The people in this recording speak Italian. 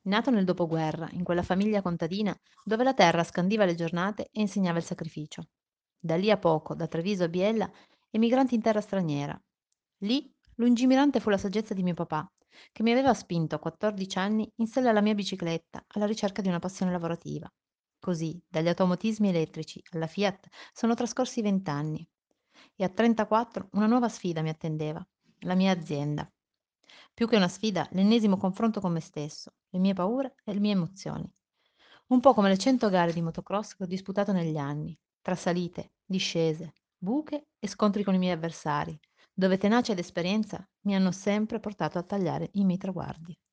Nato nel dopoguerra, in quella famiglia contadina dove la terra scandiva le giornate e insegnava il sacrificio. Da lì a poco, da Treviso a Biella, emigranti in terra straniera. Lì, lungimirante fu la saggezza di mio papà, che mi aveva spinto a 14 anni in sella alla mia bicicletta, alla ricerca di una passione lavorativa. Così, dagli automatismi elettrici alla Fiat, sono trascorsi 20 anni. E a 34 una nuova sfida mi attendeva, la mia azienda. Più che una sfida, l'ennesimo confronto con me stesso, le mie paure e le mie emozioni. Un po' come le 100 gare di motocross che ho disputato negli anni, tra salite, discese, buche e scontri con i miei avversari, dove tenacia ed esperienza mi hanno sempre portato a tagliare i miei traguardi.